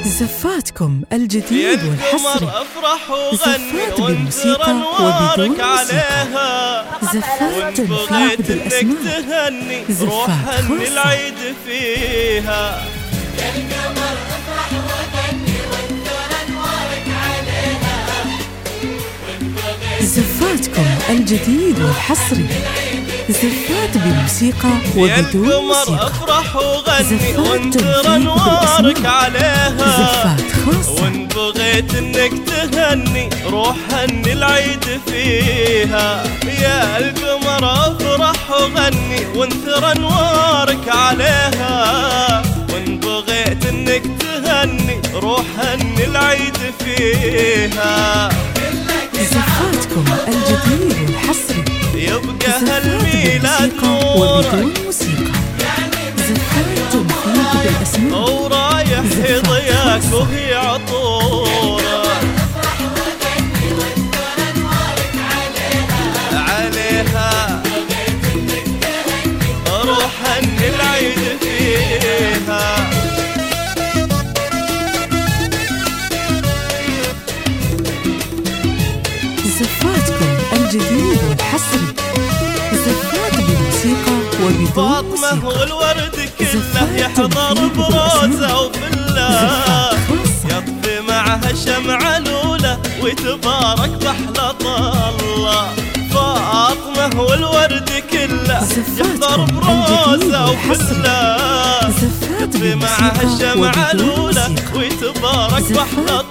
زفاتكم الجديد والحصري. زفات بالموسيقى وبدون موسيقى. زفات تنفيذ بالأسماء. زفات العيد فيها. يا القمر افرح وغني وانثر انوارك عليها. زفاتكم الجديد والحصري. زفات بالموسيقى وبدون موسيقى. افرح وغني وانثر انوارك عليها. زفات خاصة. وان بغيت انك تهني روح هني العيد فيها. يا القمر افرح وغني وانثر انوارك عليها. وان بغيت انك تهني روح هني العيد فيها. زفاتكم الجديد والحصري. يبقى هالميلاد وبدون موسيقى. زفات تنفيذ بالأسماء. ورايح يضياك وهي عطورة عليها. روح هني العيد فيها. زفاتكم الجديد والحصري. زفات بالموسيقى وبدون فاطمة موسيقى. والورد كله يحضر بروزة وفله. يطفي معها شمعة الأولى ويتبارك بأحلى طلة. فاطمة والورد كله يحضر بروزة وفله. يطفي معها الشمعة الأولى ويتبارك بأحلى